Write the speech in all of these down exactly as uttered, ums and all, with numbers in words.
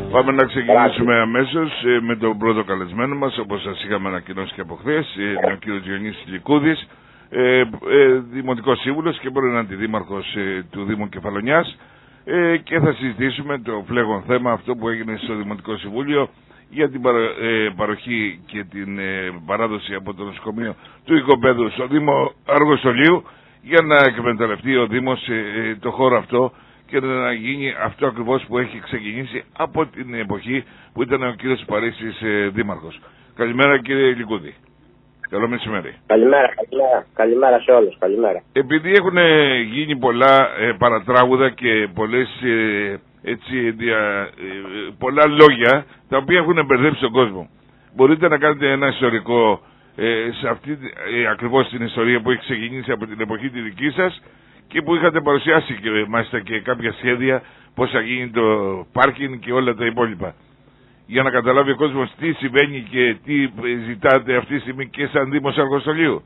Πάμε να ξεκινήσουμε αμέσως με τον πρώτο καλεσμένο μας, όπως σας είχαμε ανακοινώσει και από χθες. Είναι ο κύριος Διονύσης Λικούδης, ε, ε, Δημοτικός Σύμβουλος και πρώην Αντιδήμαρχος ε, του Δήμου Κεφαλονιάς, ε, και θα συζητήσουμε το φλέγον θέμα αυτό που έγινε στο Δημοτικό Συμβούλιο για την παρο, ε, παροχή και την ε, παράδοση από το νοσοκομείο του οικοπαίδου στο Δήμο Αργοστολίου, για να εκμεταλλευτεί ο Δήμος ε, το χώρο αυτό και να γίνει αυτό ακριβώς που έχει ξεκινήσει από την εποχή που ήταν ο κύριος Παρίσης ε, δήμαρχος. Καλημέρα κύριε Λικούδη. Καλό μεσημέρι. Καλημέρα, καλημέρα. Καλημέρα σε όλους. Καλημέρα. Επειδή έχουν γίνει πολλά ε, παρατράγουδα και πολλές, ε, έτσι, δια, ε, πολλά λόγια τα οποία έχουν μπερδέψει τον κόσμο, μπορείτε να κάνετε ένα ιστορικό ε, σε αυτή ε, ακριβώς την ιστορία που έχει ξεκινήσει από την εποχή τη δική σας και που είχατε παρουσιάσει και μάλιστα και κάποια σχέδια πώς θα γίνει το πάρκινγκ και όλα τα υπόλοιπα, για να καταλάβει ο κόσμος τι συμβαίνει και τι ζητάτε αυτή τη στιγμή και σαν Δήμος Αργοστολίου.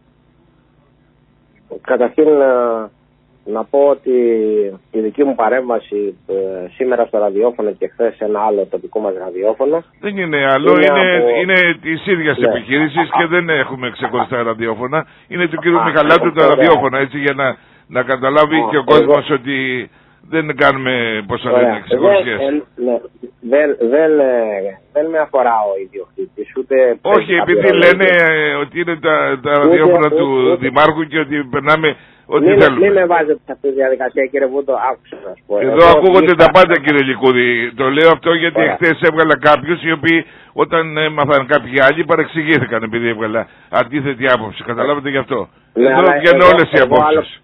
Καταρχήν να, να πω ότι η δική μου παρέμβαση ε, σήμερα στο ραδιόφωνο και χθες σε ένα άλλο τοπικό μας ραδιόφωνο δεν είναι άλλο, είναι, είναι, από... είναι της ίδιας ναι. επιχείρησης και δεν έχουμε ξεχωριστά ραδιόφωνα. Είναι του κ. Α, Μιχαλάτου τα ραδιόφωνα, έτσι, για να, να καταλάβει Α, και ο κόσμος εγώ... ότι δεν κάνουμε, πώς θα λένε, ξεχωριστές. Ναι, δεν, δεν, δεν με αφορά ο ιδιοκτήτης, ούτε... Όχι, επειδή λένε ότι είναι τα, τα ραδιόφωνα του ούτε, Δημάρχου και ότι περνάμε ό,τι μην, θέλουμε. Μην με βάζετε σε αυτή τη διαδικασία, κύριε Βούτο, άκουσα να σου πω. Εδώ εγώ ακούγονται τα πάντα, κύριε Λικούδη. Το λέω αυτό γιατί χθες έβγαλα κάποιους οι οποίοι όταν έμαθαν κάποιοι άλλοι παρεξηγήθηκαν επειδή έβγαλα αντίθετη άποψη. Καταλάβετε γι' αυτό. Ναι, εδώ βγαίνουν όλες οι απόψεις.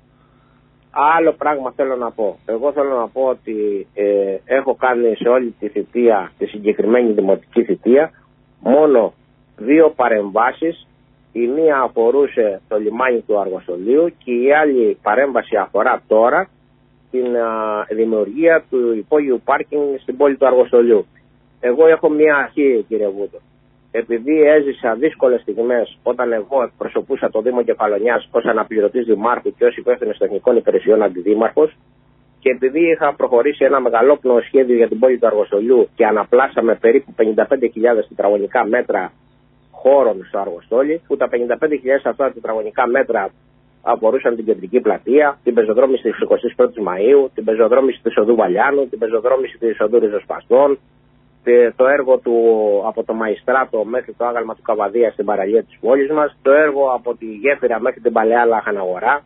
Άλλο πράγμα θέλω να πω. Εγώ θέλω να πω ότι ε, έχω κάνει σε όλη τη θητεία, τη συγκεκριμένη δημοτική θητεία, μόνο δύο παρεμβάσεις. Η μία αφορούσε το λιμάνι του Αργοστολίου και η άλλη παρέμβαση αφορά τώρα την α, δημιουργία του υπόγειου πάρκινγκ στην πόλη του Αργοστολίου. Εγώ έχω μία αρχή, κύριε Βούτο. Επειδή έζησα δύσκολες στιγμές όταν εγώ εκπροσωπούσα το Δήμο Κεφαλονιάς ως αναπληρωτής δημάρχου και ως υπεύθυνος τεχνικών υπηρεσιών αντιδήμαρχος, και επειδή είχα προχωρήσει ένα μεγαλόπνοο σχέδιο για την πόλη του Αργοστολιού και αναπλάσαμε περίπου πενήντα πέντε χιλιάδες τετραγωνικά μέτρα χώρων στο Αργοστόλι, που τα πενήντα πέντε χιλιάδες αυτά τετραγωνικά μέτρα αφορούσαν την κεντρική πλατεία, την πεζοδρόμηση της εικοστής πρώτης Μαΐου, την πεζοδρόμηση της οδού Βαλιάνου, την πεζοδρόμηση της οδού Ριζοσπαστών, το έργο του από το Μαϊστράτο μέχρι το άγαλμα του Καβαδία στην παραλία της πόλης μας, το έργο από τη Γέφυρα μέχρι την Παλαιά Λαχαναγορά.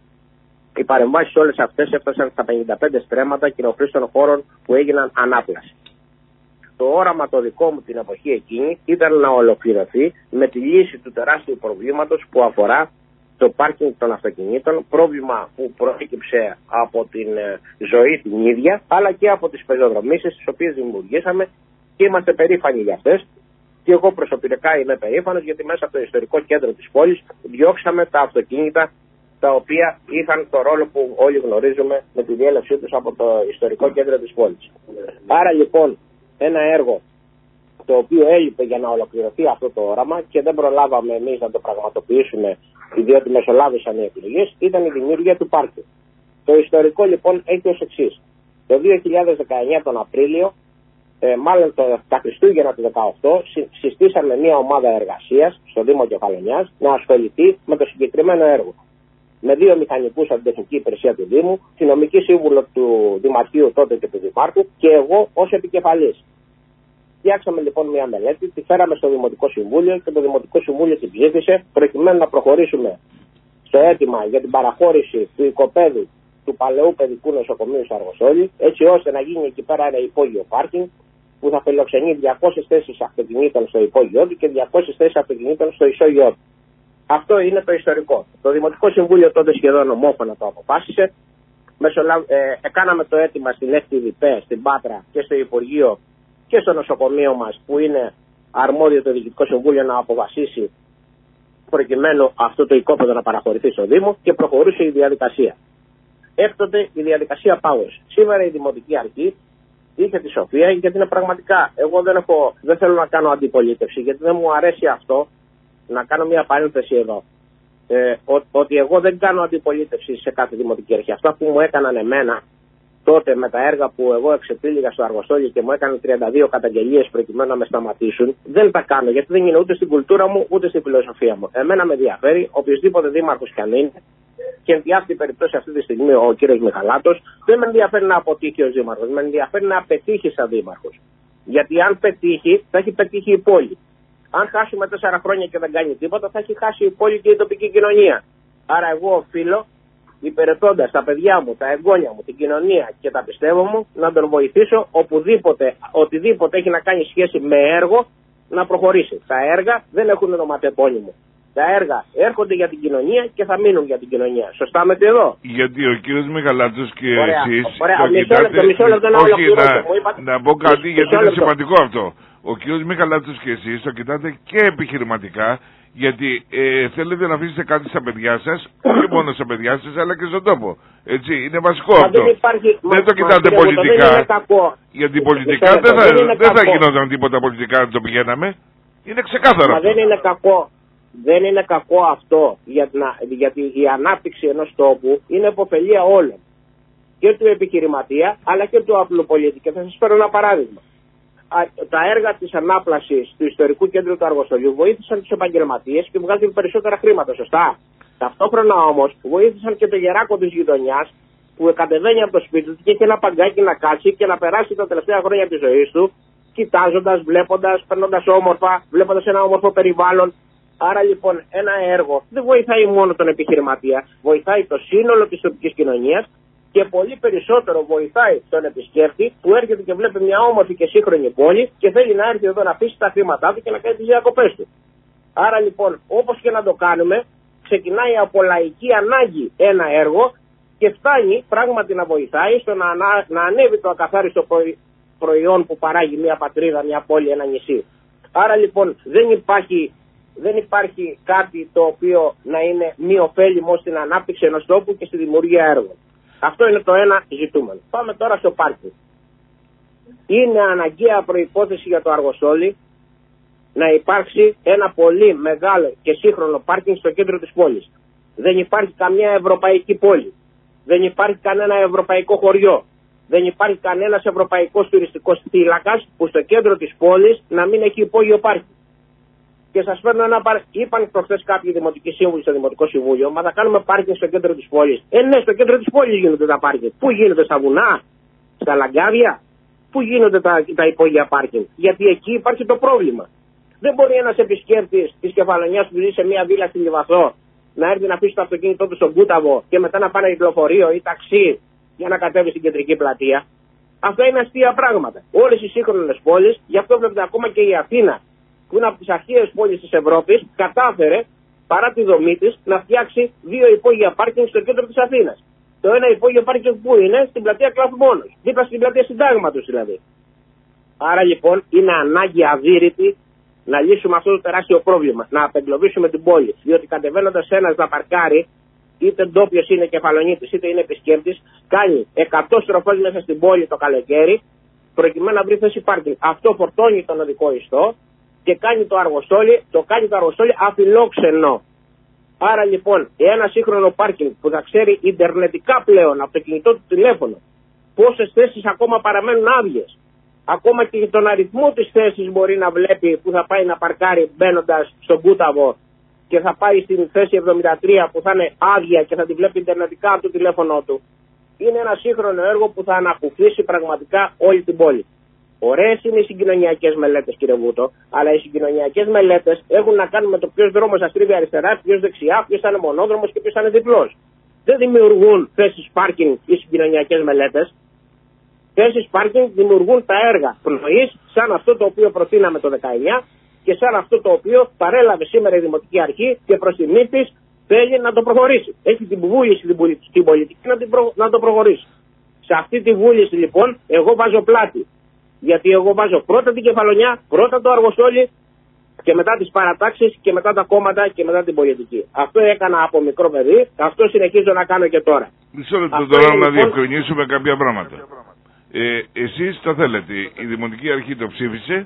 Οι παρεμβάσεις όλες αυτές έφτασαν στα πενήντα πέντε στρέμματα κοινοχρήστων χώρων που έγιναν ανάπλαση. Το όραμα το δικό μου την εποχή εκείνη ήταν να ολοκληρωθεί με τη λύση του τεράστιου προβλήματος που αφορά το πάρκινγκ των αυτοκινήτων, πρόβλημα που προέκυψε από την ζωή την ίδια, αλλά και από τις πεζοδρομήσεις τις οποίες δημιουργήσαμε και είμαστε περήφανοι για αυτές. Και εγώ προσωπικά είμαι περήφανος γιατί μέσα από το ιστορικό κέντρο της πόλης διώξαμε τα αυτοκίνητα τα οποία είχαν το ρόλο που όλοι γνωρίζουμε με τη διέλευσή τους από το ιστορικό κέντρο της πόλης. Άρα λοιπόν ένα έργο το οποίο έλειπε για να ολοκληρωθεί αυτό το όραμα και δεν προλάβαμε εμείς να το πραγματοποιήσουμε διότι μεσολάβησαν οι επιλογές, ήταν η δημιουργία του πάρκου. Το ιστορικό λοιπόν έχει ως εξής. Το δύο χιλιάδες δεκαεννιά τον Απρίλιο, ε, μάλλον το, τα Χριστούγεννα του δεκαοκτώ, συ, συστήσαμε μια ομάδα εργασίας στο Δήμο Κεφαλονιάς να ασχοληθεί με το συγκεκριμένο έργο. Με δύο μηχανικούς από την τεχνική υπηρεσία του Δήμου, τη νομική σύμβουλο του Δημαρχείου τότε και του Δημάρχου και εγώ ως επικεφαλής. Φτιάξαμε λοιπόν μια μελέτη, τη φέραμε στο Δημοτικό Συμβούλιο και το Δημοτικό Συμβούλιο την ψήφισε προκειμένου να προχωρήσουμε στο αίτημα για την παραχώρηση του οικοπαίδου του παλαιού παιδικού νοσοκομείου στο Αργοστόλι, έτσι ώστε να γίνει εκεί πέρα ένα υπόγειο πάρκινγκ που θα φιλοξενεί διακόσιες θέσεις αυτοκινήτων στο υπόγειό του και διακόσιες θέσεις αυτοκινήτων στο ισόγειό του. Αυτό είναι το ιστορικό. Το Δημοτικό Συμβούλιο τότε σχεδόν ομόφωνα το αποφάσισε. Μεσολα... Ε, έκαναμε το αίτημα στην Εφ Τι Βι Πέ, στην Πάτρα και στο Υπουργείο και στο νοσοκομείο μας που είναι αρμόδιο το Διοικητικό Συμβούλιο να αποφασίσει προκειμένου αυτό το οικόπεδο να παραχωρηθεί στο Δήμο και προχωρούσε η διαδικασία. Έκτοτε η διαδικασία πάγωσε. Σήμερα η Δημοτική Αρχή είχε τη σοφία γιατί είναι πραγματικά. Εγώ δεν, έχω, δεν θέλω να κάνω αντιπολίτευση γιατί δεν μου αρέσει αυτό. Να κάνω μια παρένθεση εδώ. Ε, ό, ότι εγώ δεν κάνω αντιπολίτευση σε κάθε δημοτική αρχή. Αυτά που μου έκαναν εμένα, τότε με τα έργα που εγώ εξεπήλυγα στο Αργοστόλι και μου έκανε τριάντα δύο καταγγελίες προκειμένου να με σταματήσουν, δεν τα κάνω γιατί δεν είναι ούτε στην κουλτούρα μου ούτε στην φιλοσοφία μου. Εμένα με ενδιαφέρει οποιοδήποτε δήμαρχος κι αν είναι, και εν αυτή περιπτώσει αυτή τη στιγμή ο κύριος Μιχαλάτος, δεν με ενδιαφέρει να αποτύχει ως δήμαρχος, με ενδιαφέρει να πετύχει σαν δήμαρχος. Γιατί αν πετύχει, θα έχει πετύχει η πόλη. Αν χάσουμε τέσσερα χρόνια και δεν κάνει τίποτα, θα έχει χάσει η πόλη και η τοπική κοινωνία. Άρα εγώ οφείλω, υπηρετώντας τα παιδιά μου, τα εγγόνια μου, την κοινωνία και τα πιστεύω μου, να τον βοηθήσω οπουδήποτε, οτιδήποτε έχει να κάνει σχέση με έργο, να προχωρήσει. Τα έργα δεν έχουν ονοματεπώνυμο. Τα έργα έρχονται για την κοινωνία και θα μείνουν για την κοινωνία. Σωστά με τι εδώ. Γιατί ο κύριος Μεγαλάτος και ωραία, εσείς ωραία, το μισό κοιτάτε... λεπτό, μισό λεπτό να όχι, ολοκληρώσω. να, είπατε... να πω κάτι μισό, γιατί μισό είναι λεπτό. σημαντικό αυτό. Ο κύριος Μεγαλάτος και εσείς το κοιτάτε και επιχειρηματικά, γιατί ε, θέλετε να αφήσετε κάτι στα παιδιά σας, όχι μόνο στα παιδιά σας, αλλά και στον τόπο. Έτσι, είναι βασικό μα αυτό. Δεν, υπάρχει, δεν μα, το κοιτάτε μα, πολιτικά, δεν είναι κακό. γιατί πολιτικά λεπτό, δεν θα, δεν, δεν θα κακό. γινόταν τίποτα πολιτικά να το πηγαίναμε. Είναι ξεκάθαρο Μα αυτό. δεν είναι κακό. Δεν είναι κακό αυτό, για να, γιατί η ανάπτυξη ενός τόπου είναι επωφελία όλων. Και του επιχειρηματία, αλλά και του απλού πολίτη. Και θα σας φέρω ένα παράδειγμα. Τα έργα της ανάπλασης του ιστορικού κέντρου του Αργοστολιού βοήθησαν τους επαγγελματίες και βγάζουν περισσότερα χρήματα, σωστά. Ταυτόχρονα όμως βοήθησαν και το γεράκο της γειτονιάς που κατεβαίνει από το σπίτι του και έχει ένα παγκάκι να κάτσει και να περάσει τα τελευταία χρόνια της ζωής του, κοιτάζοντας, βλέποντας, περνώντας όμορφα, βλέποντας ένα όμορφο περιβάλλον. Άρα λοιπόν ένα έργο δεν βοηθάει μόνο τον επιχειρηματία, βοηθάει το σύνολο της τοπικής κοινωνίας και πολύ περισσότερο βοηθάει τον επισκέπτη που έρχεται και βλέπει μια όμορφη και σύγχρονη πόλη και θέλει να έρθει εδώ να αφήσει τα χρήματά του και να κάνει τις διακοπές του. Άρα λοιπόν όπως και να το κάνουμε, ξεκινάει από λαϊκή ανάγκη ένα έργο και φτάνει πράγματι να βοηθάει στο να, ανα... να ανέβει το ακαθάριστο προϊόν που παράγει μια πατρίδα, μια πόλη, ένα νησί. Άρα λοιπόν δεν υπάρχει... Δεν υπάρχει κάτι το οποίο να είναι μη ωφέλιμο στην ανάπτυξη ενός τόπου και στη δημιουργία έργων. Αυτό είναι το ένα ζητούμενο. Πάμε τώρα στο πάρκινγκ. Είναι αναγκαία προϋπόθεση για το Αργοστόλι να υπάρξει ένα πολύ μεγάλο και σύγχρονο πάρκινγκ στο κέντρο της πόλης. Δεν υπάρχει καμία ευρωπαϊκή πόλη. Δεν υπάρχει κανένα ευρωπαϊκό χωριό. Δεν υπάρχει κανένας ευρωπαϊκός τουριστικός θύλακας που στο κέντρο της πόλης να μην έχει υπόγειο πάρκινγκ. Και σας φέρνω ένα πάρκινγκ. Είπαν προχθές κάποιοι δημοτικοί σύμβουλοι στο Δημοτικό Συμβούλιο, μα θα κάνουμε πάρκινγκ στο κέντρο της πόλης. Ε, ναι, στο κέντρο της πόλης γίνονται τα πάρκινγκ. Πού γίνονται, στα βουνά, στα λαγκάδια, πού γίνονται τα, τα υπόγεια πάρκινγκ. Γιατί εκεί υπάρχει το πρόβλημα. Δεν μπορεί ένας επισκέπτης της Κεφαλονιάς που ζει σε μια βίλα στη Λιβαθό να έρθει να αφήσει το αυτοκίνητό του στον Κούταβο και μετά να πάει κυκλοφορείο ή ταξί για να κατέβει στην κεντρική πλατεία. Αυτά είναι αστεία πράγματα. Όλες οι σύγχρονες πόλεις, γι' αυτό βλέπετε ακόμα και η Αθήνα, που είναι από τις αρχαίες πόλεις της Ευρώπης, κατάφερε παρά τη δομή της να φτιάξει δύο υπόγεια πάρκινγκ στο κέντρο της Αθήνας. Το ένα υπόγειο πάρκινγκ που είναι στην πλατεία Κλάφου Μόνος, δίπλα στην πλατεία Συντάγματος δηλαδή. Άρα λοιπόν είναι ανάγκη αδύρυτη να λύσουμε αυτό το τεράστιο πρόβλημα, να απεγκλωβίσουμε την πόλη. Διότι κατεβαίνοντας ένας να παρκάρει, είτε ντόπιος είναι κεφαλονίτης είτε είναι επισκέπτης, κάνει εκατό στροφές μέσα στην πόλη το καλοκαίρι, προκειμένου να βρει θέση πάρκινγκ. Αυτό φορτώνει τον οδικό ιστό και κάνει το Αργοστόλι, το κάνει το Αργοστόλι αφιλόξενο. Άρα λοιπόν, ένα σύγχρονο πάρκινγκ που θα ξέρει ιντερνετικά πλέον από το κινητό του τηλέφωνο πόσες θέσεις ακόμα παραμένουν άδειες, ακόμα και τον αριθμό της θέσης μπορεί να βλέπει που θα πάει να παρκάρει μπαίνοντας στον Κούταβο και θα πάει στην θέση εβδομήντα τρία που θα είναι άδεια και θα τη βλέπει ιντερνετικά από το τηλέφωνο του. Είναι ένα σύγχρονο έργο που θα ανακουφίσει πραγματικά όλη την πόλη. Ωραίες είναι οι συγκοινωνιακές μελέτες, κύριε Βούτο, αλλά οι συγκοινωνιακές μελέτες έχουν να κάνουν με το ποιος δρόμος θα στρίβει αριστερά, ποιος δεξιά, ποιος θα είναι μονόδρομος και ποιος θα είναι διπλός. Δεν δημιουργούν θέσεις πάρκινγκ οι συγκοινωνιακές μελέτες. Θέσεις πάρκινγκ δημιουργούν τα έργα πνοής, σαν αυτό το οποίο προτείναμε το δεκαεννιά και σαν αυτό το οποίο παρέλαβε σήμερα η Δημοτική Αρχή και προς τιμή της θέλει να το προχωρήσει. Έχει την βούληση στην πολιτική να, την προ... να το προχωρήσει. Σε αυτή τη βούληση λοιπόν εγώ βάζω πλάτη. Γιατί εγώ βάζω πρώτα την Κεφαλονιά, πρώτα το Αργοστόλι και μετά τις παρατάξεις και μετά τα κόμματα και μετά την πολιτική. Αυτό έκανα από μικρό παιδί, αυτό συνεχίζω να κάνω και τώρα. Μισό λεπτό τώρα να λοιπόν... διευκρινίσουμε κάποια πράγματα. Ε, εσείς το θέλετε, η Δημοτική Αρχή το ψήφισε,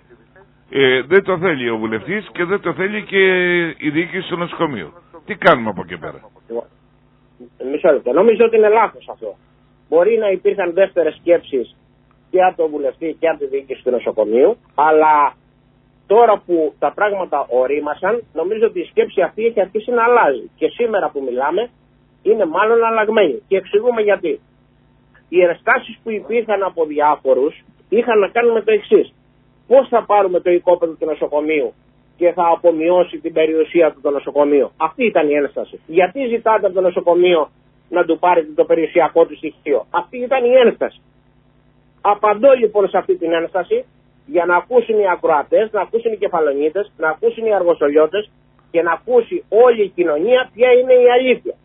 ε, δεν το θέλει ο βουλευτής και δεν το θέλει και η διοίκηση του νοσοκομείου. Τι κάνουμε από εκεί πέρα? Μισό λεπτό, νομίζω ότι είναι λάθος αυτό. Μπορεί να υπήρχαν δεύτερες σκέψεις και από τον βουλευτή και από τη διοίκηση του νοσοκομείου, αλλά τώρα που τα πράγματα ορίμασαν, νομίζω ότι η σκέψη αυτή έχει αρχίσει να αλλάζει. Και σήμερα που μιλάμε είναι μάλλον αλλαγμένη. Και εξηγούμε γιατί. Οι ενστάσεις που υπήρχαν από διάφορους είχαν να κάνουν με το εξής. Πώς θα πάρουμε το οικόπεδο του νοσοκομείου και θα απομειώσει την περιουσία του το νοσοκομείο. Αυτή ήταν η ένσταση. Γιατί ζητάτε από το νοσοκομείο να του πάρετε το περιουσιακό του στοιχείο? Αυτή ήταν η ένσταση. Απαντώ λοιπόν σε αυτή την ένσταση για να ακούσουν οι ακροατές, να ακούσουν οι κεφαλονίτες, να ακούσουν οι αργοσολιώτες και να ακούσει όλη η κοινωνία ποια είναι η αλήθεια.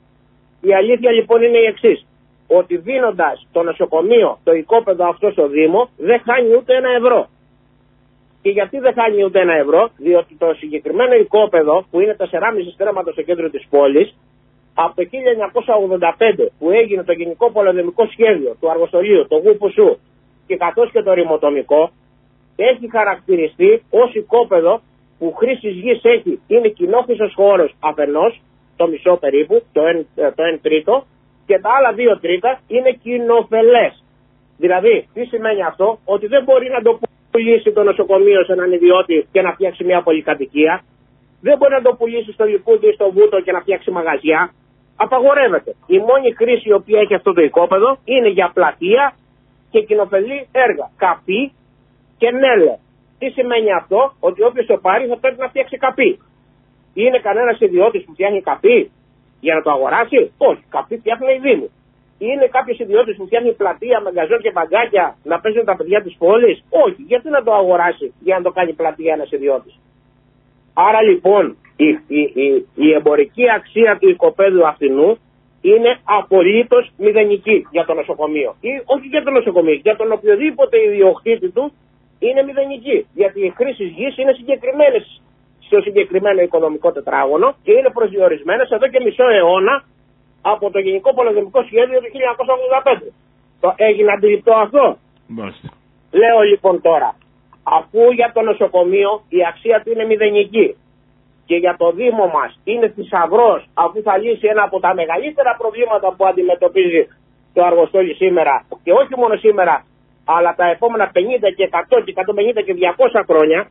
Η αλήθεια λοιπόν είναι η εξής. Ότι δίνοντας το νοσοκομείο, το οικόπεδο αυτό στο Δήμο, δεν χάνει ούτε ένα ευρώ. Και γιατί δεν χάνει ούτε ένα ευρώ? Διότι το συγκεκριμένο οικόπεδο, που είναι τέσσερα κόμμα πέντε στρέμματα στο κέντρο της πόλης, από το χίλια εννιακόσια ογδόντα πέντε που έγινε το Γενικό Πολεοδομικό Σχέδιο του Αργοστολίου, το ΓΟΥΠΟΣΟΥ και καθώς και το ρημοτομικό, έχει χαρακτηριστεί ως οικόπεδο που χρήσης γης έχει, είναι κοινόχρηστος χώρος αφενός, το μισό περίπου, το ένα τρίτο, και τα άλλα δύο τρίτα είναι κοινοφελές. Δηλαδή, τι σημαίνει αυτό? Ότι δεν μπορεί να το πουλήσει το νοσοκομείο σε έναν ιδιώτη και να φτιάξει μια πολυκατοικία. Δεν μπορεί να το πουλήσει στο Λυκούδι ή στο Βούτο και να φτιάξει μαγαζιά. Απαγορεύεται. Η μόνη χρήση η οποία έχει αυτό το οικόπεδο είναι για πλατεία και κοινοφελή έργα. Καπί και νέλε. Τι σημαίνει αυτό? Ότι όποιος το πάρει θα πρέπει να φτιάξει καπί. Είναι κανένας ιδιώτης που φτιάχνει καπί για να το αγοράσει? Όχι. Καπί φτιάχνουν οι Δήμοι. Είναι κάποιος ιδιώτης που φτιάχνει πλατεία με γκαζόν και μπαγκάκια να παίζουν τα παιδιά της πόλης? Όχι. Γιατί να το αγοράσει για να το κάνει πλατεία ένας ιδιώτης? Άρα λοιπόν η, η, η, η εμπορική αξία του οικοπαίδου αυτινού είναι απολύτως μηδενική για το νοσοκομείο. Ή όχι για το νοσοκομείο, για τον οποιοδήποτε ιδιοκτήτη του είναι μηδενική. Γιατί οι χρήσεις γης είναι συγκεκριμένες στο συγκεκριμένο οικονομικό τετράγωνο και είναι προσδιορισμένες εδώ και μισό αιώνα από το Γενικό Πολεοδομικό Σχέδιο του χίλια εννιακόσια ογδόντα πέντε. Το έγινε αντιληπτό αυτό? Μάλιστα. Λέω λοιπόν τώρα, αφού για το νοσοκομείο η αξία του είναι μηδενική και για το Δήμο μας είναι θησαυρός, αφού θα λύσει ένα από τα μεγαλύτερα προβλήματα που αντιμετωπίζει το Αργοστόλι σήμερα, και όχι μόνο σήμερα, αλλά τα επόμενα πενήντα και εκατό και εκατόν πενήντα και διακόσια χρόνια,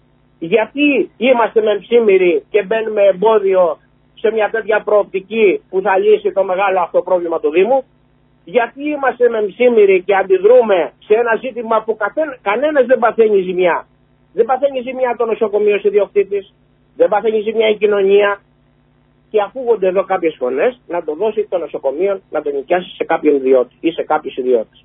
γιατί είμαστε μεμψίμηροι και μπαίνουμε εμπόδιο σε μια τέτοια προοπτική που θα λύσει το μεγάλο αυτό πρόβλημα του Δήμου? Γιατί είμαστε μεμψίμηροι και αντιδρούμε σε ένα ζήτημα που καθένα, κανένας δεν παθαίνει ζημιά? Δεν παθαίνει ζημιά το νοσοκομείο ιδιοκτήτης, δεν παθαίνει ζημιά η κοινωνία, και ακούγονται εδώ κάποιες φωνές να το δώσει το νοσοκομείο να το νοικιάσει σε κάποιον ιδιώτη ή σε κάποιους ιδιώτες.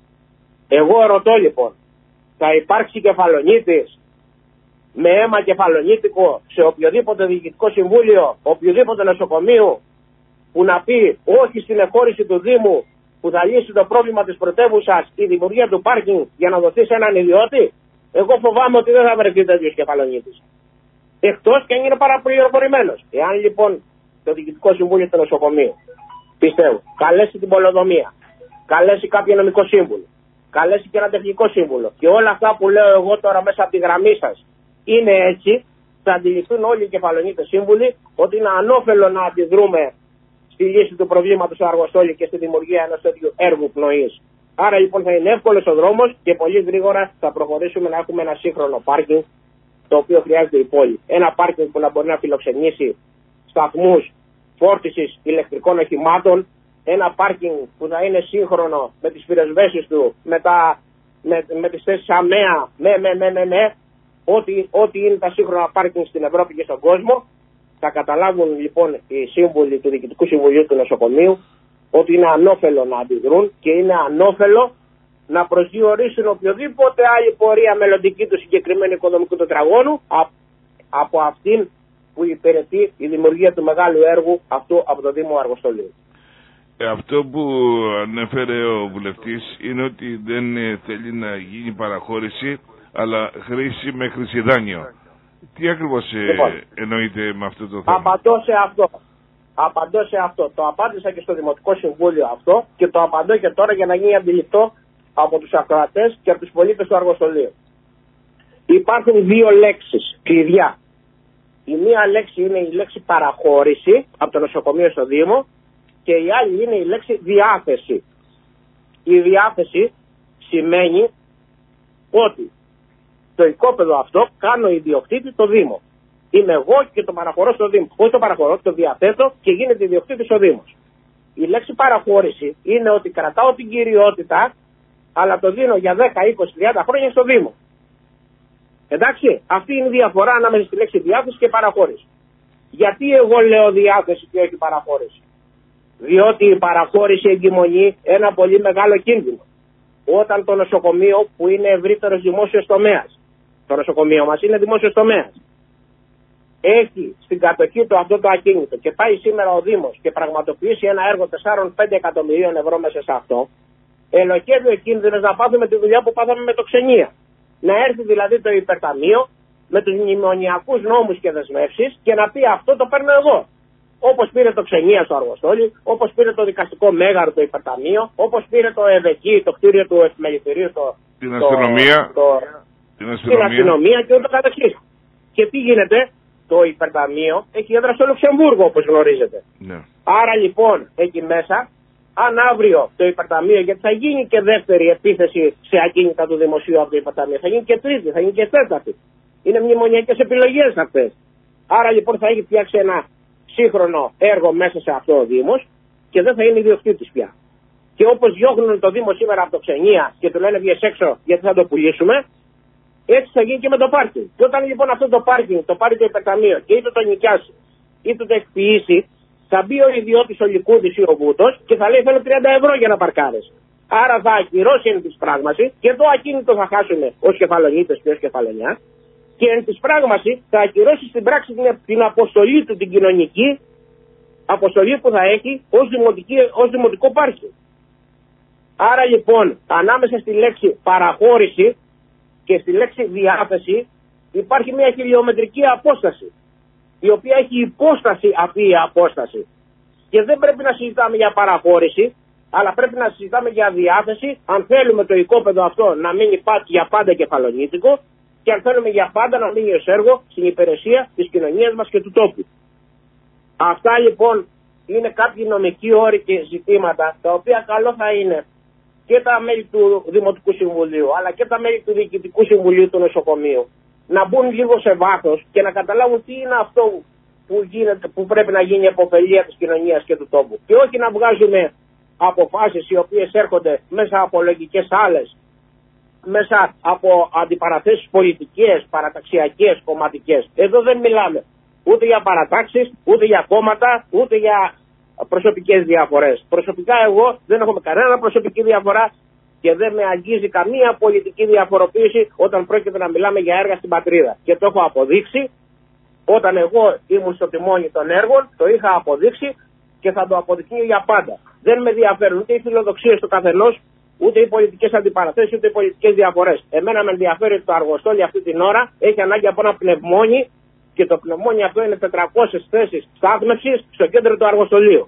Εγώ ρωτώ λοιπόν, θα υπάρξει κεφαλονίτης με αίμα κεφαλονίτικο σε οποιοδήποτε διοικητικό συμβούλιο, οποιοδήποτε νοσοκομείου, που να πει όχι στην εχώρηση του Δήμου που θα λύσει το πρόβλημα της πρωτεύουσας η δημιουργία του πάρκινγκ για να δοθεί σε έναν ιδιώτη? Εγώ φοβάμαι ότι δεν θα βρεθεί τέτοιος κεφαλονίτης. Εκτός και αν είναι παραπληροφορημένος. Εάν λοιπόν το Διοικητικό Συμβούλιο του Νοσοκομείου, πιστεύω, καλέσει την πολεοδομία, καλέσει κάποιο νομικό σύμβουλο, καλέσει και ένα τεχνικό σύμβουλο, και όλα αυτά που λέω εγώ τώρα μέσα από τη γραμμή σας είναι έτσι, θα αντιληφθούν όλοι οι κεφαλονίτες σύμβουλοι ότι είναι ανώφελο να αντιδρούμε στη λύση του προβλήματος του Αργοστόλι και στη δημιουργία ενός τέτοιου έργου πνοής. Άρα λοιπόν θα είναι εύκολος ο δρόμος και πολύ γρήγορα θα προχωρήσουμε να έχουμε ένα σύγχρονο πάρκινγκ το οποίο χρειάζεται η πόλη. Ένα πάρκινγκ που να μπορεί να φιλοξενήσει σταθμούς φόρτισης ηλεκτρικών οχημάτων, ένα πάρκινγκ που θα είναι σύγχρονο με τις πυροσβέσεις του, με, τα, με, με τις θέσεις ΑΜΕΑ, με, με, με, με, με ό,τι, ό,τι είναι τα σύγχρονα πάρκινγκ στην Ευρώπη και στον κόσμο. Θα καταλάβουν λοιπόν οι σύμβουλοι του Διοικητικού Συμβουλίου του Νοσοκομείου ότι είναι ανώφελο να αντιδρούν και είναι ανώφελο να προσδιορίσουν οποιοδήποτε άλλη πορεία μελλοντική του συγκεκριμένου οικονομικού τετραγώνου από αυτήν που υπηρετεί η δημιουργία του μεγάλου έργου αυτού από το Δήμο Αργοστολίου. Ε, αυτό που ανέφερε ο βουλευτής είναι ότι δεν ε, θέλει να γίνει παραχώρηση αλλά χρήση με χρυσιδάνιο. Τι ακριβώς ε, λοιπόν, εννοείται με αυτό το θέμα? Απαντώ σε αυτό. Απαντώ σε αυτό. Το απάντησα και στο Δημοτικό Συμβούλιο αυτό και το απαντώ και τώρα για να γίνει αντιληπτό από τους ακροατές και από τους πολίτες του Αργοστολίου. Υπάρχουν δύο λέξεις κλειδιά. Η μία λέξη είναι η λέξη παραχώρηση από το νοσοκομείο στο Δήμο και η άλλη είναι η λέξη διάθεση. Η διάθεση σημαίνει ότι το οικόπεδο αυτό κάνω ιδιοκτήτη το Δήμο. Είμαι εγώ και το παραχωρώ στο Δήμο. Όχι το παραχωρώ, το διαθέτω και γίνεται ιδιοκτήτης ο Δήμος. Η λέξη παραχώρηση είναι ότι κρατάω την κυριότητα, αλλά το δίνω για δέκα, είκοσι, τριάντα χρόνια στο Δήμο. Εντάξει, αυτή είναι η διαφορά ανάμεσα στη λέξη διάθεση και παραχώρηση. Γιατί εγώ λέω διάθεση και όχι παραχώρηση? Διότι η παραχώρηση εγκυμονεί ένα πολύ μεγάλο κίνδυνο. Όταν το νοσοκομείο, που είναι ευρύτερος δημόσιος τομέας, το νοσοκομείο μας είναι δημόσιος τομέας, έχει στην κατοχή του αυτό το ακίνητο και πάει σήμερα ο Δήμος και πραγματοποιήσει ένα έργο τεσσάρων με πέντε εκατομμυρίων ευρώ μέσα σε αυτό, ελοχεύει ο κίνδυνος να πάθουμε τη δουλειά που πάθαμε με το Ξενία. Να έρθει δηλαδή το υπερταμείο με τους μνημονιακούς νόμους και δεσμεύσεις και να πει αυτό το παίρνω εγώ. Όπως πήρε το Ξενία στο Αργοστόλι, όπως πήρε το δικαστικό μέγαρο το υπερταμείο, όπως πήρε το ΕΔΕΚΙ, το κτίριο του επιμελητηρίου, το, την, το, αστυνομία, το, την, αστυνομία. την αστυνομία και ούτω καθεξής. Και τι γίνεται? Το υπερταμείο έχει έδρα στο Λουξεμβούργο, όπως γνωρίζετε. Ναι. Άρα λοιπόν εκεί μέσα, αν αύριο το υπερταμείο, γιατί θα γίνει και δεύτερη επίθεση σε ακίνητα του δημοσίου από το υπερταμείο, θα γίνει και τρίτη, θα γίνει και τέταρτη. Είναι μνημονιακές επιλογές αυτές. Άρα λοιπόν θα έχει φτιάξει ένα σύγχρονο έργο μέσα σε αυτό ο Δήμος και δεν θα είναι ιδιοκτήτης πια. Και όπως διώχνουν το Δήμο σήμερα από το Ξενία και του λένε βγες έξω γιατί θα το πουλήσουμε, έτσι θα γίνει και με το πάρκινγκ. Και όταν λοιπόν αυτό το πάρκινγκ το πάρει το υπερταμείο και είτε το νοικιάσει είτε το εκποιήσει, θα μπει ο ιδιώτης ο Λικούδης ή ο Βούτος και θα λέει θέλω τριάντα ευρώ για να παρκάρεις. Άρα θα ακυρώσει εν της πράγμαση και το ακίνητο θα χάσουμε ως κεφαλονίτες και ως κεφαλονιά. Και εν της πράγμαση θα ακυρώσει στην πράξη την, την αποστολή του, την κοινωνική αποστολή που θα έχει ως, ως δημοτικό πάρκινγκ. Άρα λοιπόν ανάμεσα στη λέξη παραχώρηση και στη λέξη διάθεση υπάρχει μια χιλιομετρική απόσταση, η οποία έχει υπόσταση αυτή η απόσταση. Και δεν πρέπει να συζητάμε για παραχώρηση, αλλά πρέπει να συζητάμε για διάθεση, αν θέλουμε το οικόπεδο αυτό να μείνει για πάντα κεφαλονίτικο και αν θέλουμε για πάντα να μείνει ως έργο στην υπηρεσία της κοινωνίας μας και του τόπου. Αυτά λοιπόν είναι κάποιοι νομικοί όροι και ζητήματα, τα οποία καλό θα είναι και τα μέλη του Δημοτικού Συμβουλίου, αλλά και τα μέλη του Διοικητικού Συμβουλίου του Νοσοκομείου, να μπουν λίγο σε βάθος και να καταλάβουν τι είναι αυτό που, γίνεται, που πρέπει να γίνει επωφελία της κοινωνίας και του τόπου. Και όχι να βγάζουμε αποφάσεις οι οποίες έρχονται μέσα από λογικές άλλες, μέσα από αντιπαραθέσεις πολιτικές, παραταξιακές, κομματικές. Εδώ δεν μιλάμε ούτε για παρατάξεις, ούτε για κόμματα, ούτε για προσωπικές διαφορές. Προσωπικά εγώ δεν έχω κανένα προσωπική διαφορά και δεν με αγγίζει καμία πολιτική διαφοροποίηση όταν πρόκειται να μιλάμε για έργα στην πατρίδα. Και το έχω αποδείξει όταν εγώ ήμουν στο τιμόνι των έργων, το είχα αποδείξει και θα το αποδεικνύω για πάντα. Δεν με ενδιαφέρουν ούτε οι φιλοδοξίες του καθενός, ούτε οι πολιτικές αντιπαραθέσεις, ούτε οι πολιτικές διαφορές. Εμένα με ενδιαφέρει ότι το Αργοστόλι αυτή την ώρα έχει ανάγκη από ένα πνευμόνι και το πνευμόνι αυτό είναι τετρακόσιες θέσεις στάθμευσης στο κέντρο του Αργοστολίου.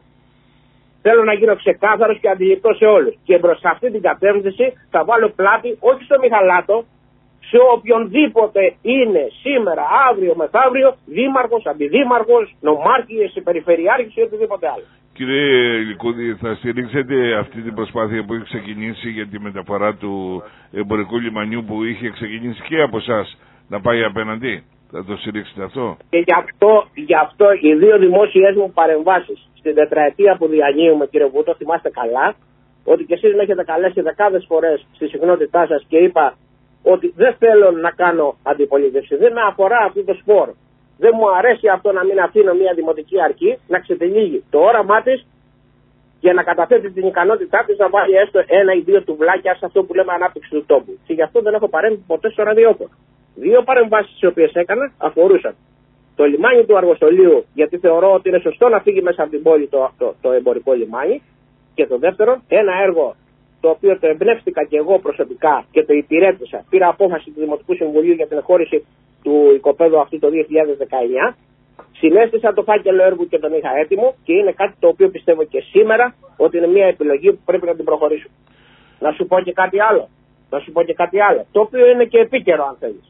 Θέλω να γίνω ξεκάθαρος και αντιληπτό σε όλους. Και μπροστά αυτή την κατεύθυνση θα βάλω πλάτη όχι στο Μιχαλάτο, σε οποιονδήποτε είναι σήμερα, αύριο, μεθαύριο, δήμαρχος, αντιδήμαρχος, νομάρχης, περιφερειάρχης ή οτιδήποτε άλλο. Κύριε Λικούδη, θα στηρίξετε αυτή την προσπάθεια που έχει ξεκινήσει για τη μεταφορά του εμπορικού λιμανιού που είχε ξεκινήσει και από εσάς να πάει απέναντι? Θα το στηρίξετε αυτό? Και γι' αυτό, γι' αυτό οι δύο δημόσιες μου παρεμβάσεις στην τετραετία που διανύουμε, κύριε Βούτο, θυμάστε καλά ότι και εσείς με έχετε καλέσει δεκάδες φορές στη συχνότητά σας και είπα ότι δεν θέλω να κάνω αντιπολίτευση. Δεν με αφορά αυτό το σπορ. Δεν μου αρέσει αυτό να μην αφήνω μια δημοτική αρχή να ξετυλίγει το όραμά της και να καταθέτει την ικανότητά της να βάλει έστω ένα ή δύο τουβλάκια σε αυτό που λέμε ανάπτυξη του τόπου. Και γι' αυτό δεν έχω παρέμβει ποτέ στο ραδιόφωνο. Δύο παρεμβάσεις τις οποίες έκανα αφορούσαν το λιμάνι του Αργοστολίου, γιατί θεωρώ ότι είναι σωστό να φύγει μέσα από την πόλη το, το, το εμπορικό λιμάνι. Και το δεύτερο, ένα έργο το οποίο το εμπνεύστηκα και εγώ προσωπικά και το υπηρέτησα. Πήρα απόφαση του Δημοτικού Συμβουλίου για την εχώρηση του οικοπαίδου αυτού το δύο χιλιάδες δεκαεννιά. Συνέστησα το φάκελο έργου και τον είχα έτοιμο και είναι κάτι το οποίο πιστεύω και σήμερα ότι είναι μια επιλογή που πρέπει να την προχωρήσουμε. Να σου πω και κάτι άλλο. Να σου πω και κάτι άλλο. Το οποίο είναι και επίκαιρο αν θέλεις.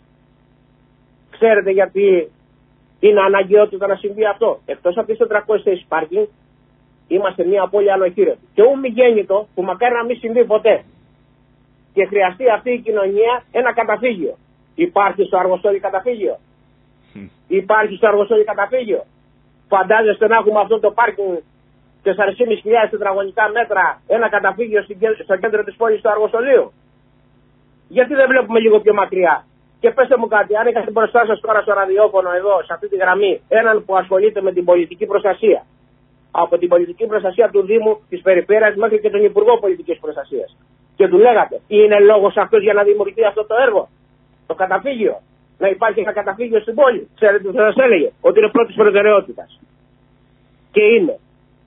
Ξέρετε γιατί είναι αναγκαιότητα να συμβεί αυτό? Εκτός από τις τετρακόσιες θέσεις πάρκινγκ, Είμαστε μια πόλη ανοχήρετη. Και ου μη γέννητο, που μακάρι να μην συμβεί ποτέ. Και χρειαστεί αυτή η κοινωνία ένα καταφύγιο. Υπάρχει στο Αργοστόλι καταφύγιο. Mm. Υπάρχει στο Αργοστόλι καταφύγιο. Φαντάζεστε να έχουμε αυτό το πάρκινγκ τέσσερις χιλιάδες πεντακόσια τετραγωνικά μέτρα, ένα καταφύγιο στο κέντρο της πόλης του Αργοστολίου. Γιατί δεν βλέπουμε λίγο πιο μακριά? Και πέστε μου κάτι, αν είχατε μπροστά σας τώρα στο ραδιόφωνο εδώ, σε αυτή τη γραμμή, έναν που ασχολείται με την πολιτική προστασία. Από την πολιτική προστασία του Δήμου, της Περιφέρειας, μέχρι και τον Υπουργό Πολιτικής Προστασίας. Και του λέγατε, είναι λόγος αυτός για να δημιουργηθεί αυτό το έργο, το καταφύγιο? Να υπάρχει ένα καταφύγιο στην πόλη. Ξέρετε τι θα σας έλεγε? Ότι είναι πρώτης προτεραιότητας. Και είναι.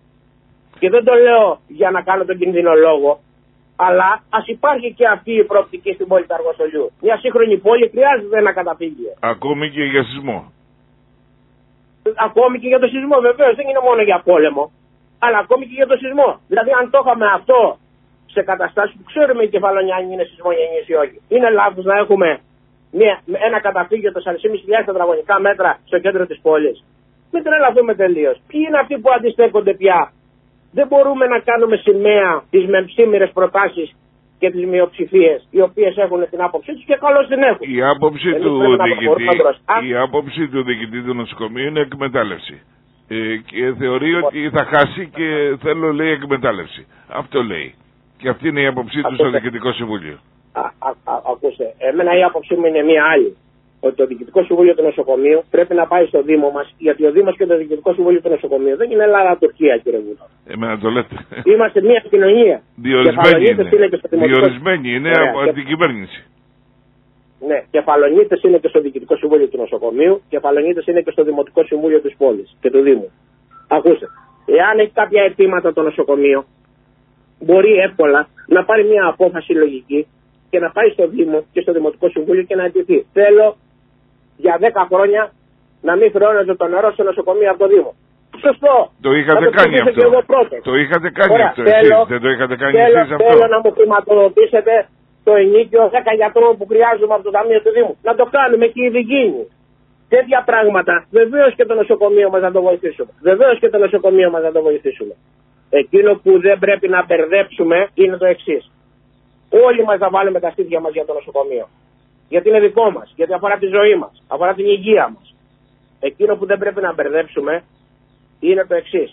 Και δεν το λέω για να κάνω τον κινδυνολόγο, αλλά ας υπάρχει και αυτή η προοπτική στην πόλη του Αργοστολιού. Μια σύγχρονη πόλη χρειάζεται ένα καταφύγιο. Ακόμη και για σεισμό. Ακόμη και για το σεισμό, βεβαίως. Δεν είναι μόνο για πόλεμο, αλλά ακόμη και για το σεισμό. Δηλαδή, αν το είχαμε αυτό σε καταστάσεις που ξέρουμε η Κεφαλονιά αν είναι σεισμογενής ή όχι, είναι λάθος να έχουμε μια, ένα καταφύγιο τέσσερις χιλιάδες πεντακόσια τετραγωνικά μέτρα στο κέντρο της πόλης? Μην τρελαθούμε τελείως. Ποιοι είναι αυτοί που αντιστέκονται πια? Δεν μπορούμε να κάνουμε σημαία τις μεμψίμηρες προτάσεις και τις μειοψηφίες, οι οποίες έχουν την άποψή τους και καλώς την έχουν. Η άποψη, του διοικητή, η άποψη του διοικητή του νοσοκομείου είναι εκμετάλλευση. Ε, και θεωρεί ότι θα χάσει και θέλω, λέει, εκμετάλλευση. Αυτό λέει. Και αυτή είναι η άποψή του στο Διοικητικό Συμβούλιο. Α, α, α, ακούστε, εμένα η άποψή μου είναι μία άλλη. Ότι το Διοικητικό Συμβούλιο του Νοσοκομείου πρέπει να πάει στο Δήμο μας, γιατί ο Δήμος και το Διοικητικό Συμβούλιο του Νοσοκομείου δεν είναι Ελλάδα-Τουρκία, κύριε Βούλο. Εμένα το λέτε. Είμαστε μία κοινωνία. Διορισμένοι είναι. Διορισμένοι είναι από την κυβέρνηση. Ναι, κεφαλονίτες είναι και στο Διοικητικό Συμβούλιο του Νοσοκομείου, κεφαλονίτες είναι και στο Δημοτικό Συμβούλιο της πόλης και του Δήμου. Ακούστε, εάν έχει κάποια αιτήματα το νοσοκομείο, μπορεί εύκολα να πάρει μια απόφαση λογική και να πάει στο Δήμο και στο Δημοτικό Συμβούλιο και να αιτηθεί. Θέλω για δέκα χρόνια να μην χρεώνεται το νερό στο νοσοκομείο από το Δήμο. Σωστό. Το είχατε το κάνει αυτό. Το είχατε κάνει Ωραία, αυτό θέλω, εσείς. Δεν το είχατε κάνει θέλω, εσείς αυτό. Θέλω να μου χρηματοδοτήσετε το ενίκιο δέκα γιατρών που χρειάζομαι από το Ταμείο του Δήμου. Να το κάνουμε και η Διγίνη. Τέτοια πράγματα βεβαίως και το νοσοκομείο μας να το βοηθήσουμε. Βεβαίως και το νοσοκομείο μας να το βοηθήσουμε. Εκείνο που δεν πρέπει να μπερδέψουμε είναι το εξής. Όλοι μας να βάλουμε τα στήθια μας για το νοσοκομείο. Γιατί είναι δικό μας. Γιατί αφορά τη ζωή μας. Αφορά την υγεία μας. Εκείνο που δεν πρέπει να μπερδέψουμε είναι το εξής.